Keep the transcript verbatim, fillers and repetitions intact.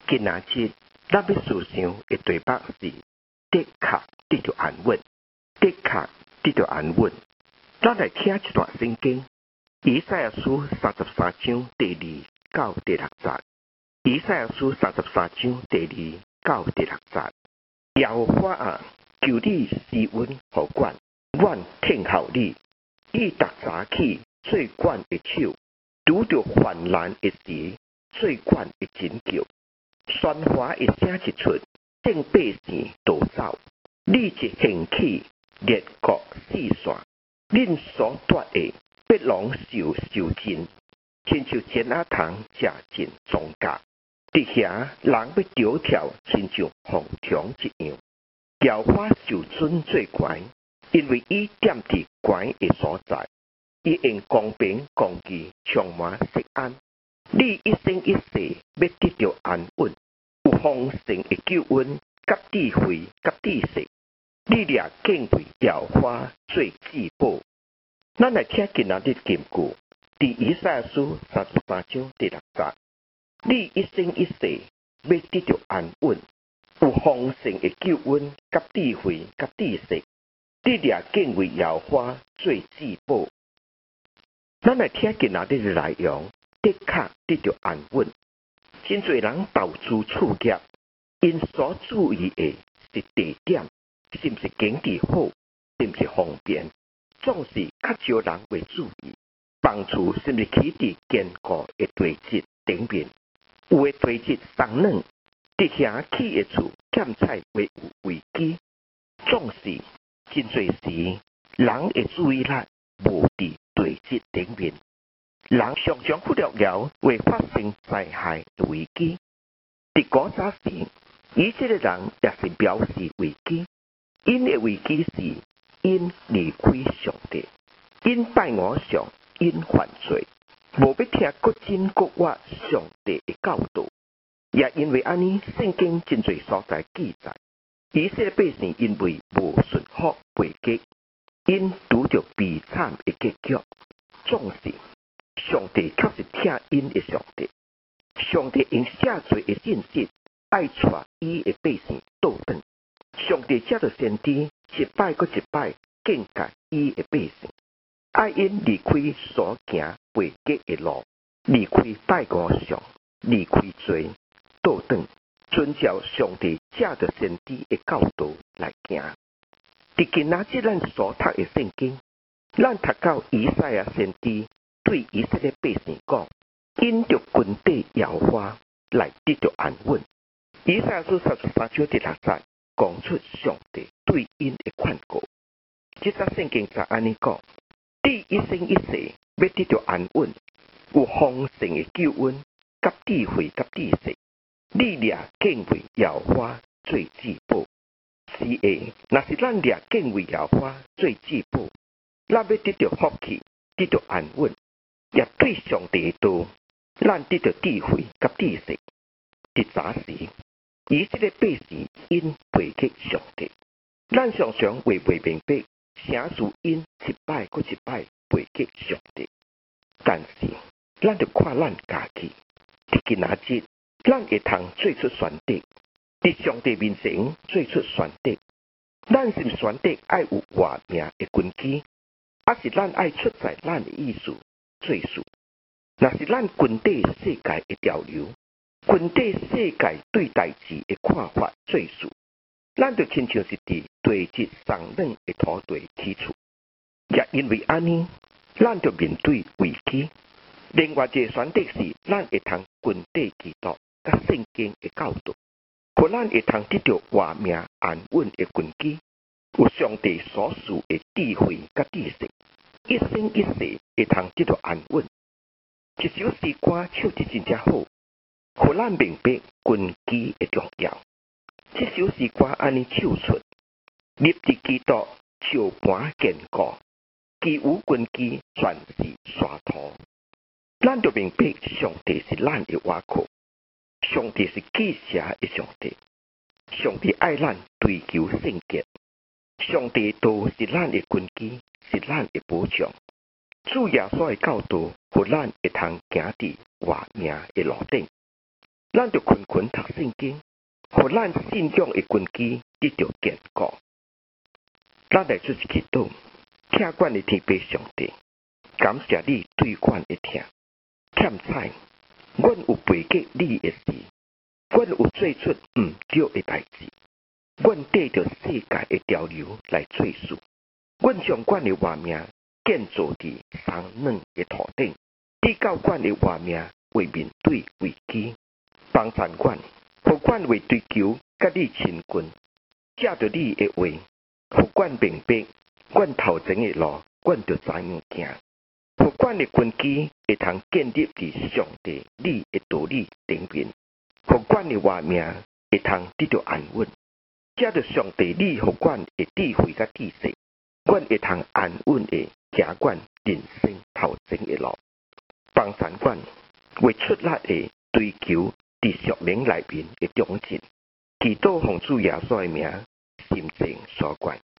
今仔日咱要思想的题目是的确得到安稳，的确得到安稳。咱来听一段圣经，以赛亚书三十三章第二到第六节。以赛亚书三十三章第二到第六节。耶和华啊，求你施恩互阮，阮听候你。以逐早起做阮的手，拄着患难的时，做阮的拯救。喧哗的声一出，正百姓逃走。你一兴起，列国四散，恁所夺的必拢受受尽，亲像尖仔虫食尽庄稼。伫遐人要丢跳，亲像蝗虫一样。耶和华受尊最悬，因为伊踮伫悬的所在，伊用公平公义充满释安。你一生一世要得到安稳，有丰盛的救恩，甲智慧，甲知识。你俩敬畏耶和华做至宝。咱来听今仔日金句，伫以赛亚书三十三章第六节。你一生一世要得到安稳，有丰盛的救恩，甲智慧，甲知识。你俩敬畏耶和华做至宝。咱来听今仔日的内容，的确得到安稳。真侪人投资厝业，因所注意的是地点，是毋是经济好，是毋是方便，总是较少人会注意。房厝是毋是起伫坚固的地质顶面，有的地质松软，伫遐起的厝欠菜会有危机。总是真侪时，人的注意力无伫地质顶面。人常常忽略了会发生灾害的危机。伫古早时，以色列人也是表示危机。因的危机是因离开上帝，因拜偶像，因犯罪，无要听国真国活上帝的教导。也因为安尼，圣经真侪所在记载，以色列百姓因为无顺服背逆，因拄着悲惨的结局。总是上帝却是听因的上帝，上帝用赦罪的信息爱带伊的百姓倒转。上帝借着先知一摆搁一摆警戒伊的百姓，爱因离开所行背逆的路，离开拜偶像，离开罪，倒转，遵照上帝借着先知的教导来行。伫今仔日咱所读的圣经，咱读到以赛亚先知对以色列百姓讲，因着军队耶和华来得到安稳。以赛亚书三十三章第六节讲出上帝对因的劝告。这则圣经就安尼讲：你一生一世要得到安稳，有丰盛的救恩，甲智慧，甲知识。你俩敬畏耶和华做至宝。是的，若是咱俩敬畏耶和华做至宝，咱要得到福气，得到安稳。也对上帝的道，咱得到智慧甲知识。伫早时，以色列百姓因背逆上帝，咱常常会袂明白，啥事因一摆搁一摆背逆上帝。但是，咱着看咱家己，伫今仔日，咱会通做出选择，伫上帝面前做出选择。咱是毋选择爱有活命的根基，还是咱爱出在咱的意思？做事，若是咱军队世界的潮流，军队世界对代志的看法做事，咱就亲像是伫地质松软的土地起厝。也因为安尼，咱就面对危机。另外一个选择是，咱会通军队基督甲圣经的教导，互咱会通得到活命安稳的根基，有上帝所赐的智慧甲知识。一生一世会通得到安稳。一首诗歌唱得真正好，互咱明白根基的重要。这首诗歌安尼唱出：立志基督树盘坚固，其有根基全是沙土。咱就明白上帝是咱的倚靠，上帝是记者的上帝，上帝爱咱追求圣洁。上帝的道是咱的根基，是咱的保障。主耶稣的教导，互咱会通行伫活命的路顶。 咱就群群读圣经，互咱信仰的根基得到坚固。咱来做一祈祷，听管的天父上帝，感谢你对阮的听。欠彩，阮有背记你的事，阮有做出毋对的代志，阮缀着世界的潮流来做事。阮将阮的活命建造伫生软的土顶，你到阮的活命为面对危机，帮助阮，互阮为追求甲你亲近，借着你的话，互阮明白，阮头前的路，阮着知影行。互阮的根基会通建立伫上帝你的道理顶面，互阮的活命会通得到安稳。借着上帝你互阮的智慧甲知识，阮会通安稳的行阮人生头前的路，帮助阮为出力的追求伫属灵内面的忠诚。祈祷奉主耶稣的名，心情所愿。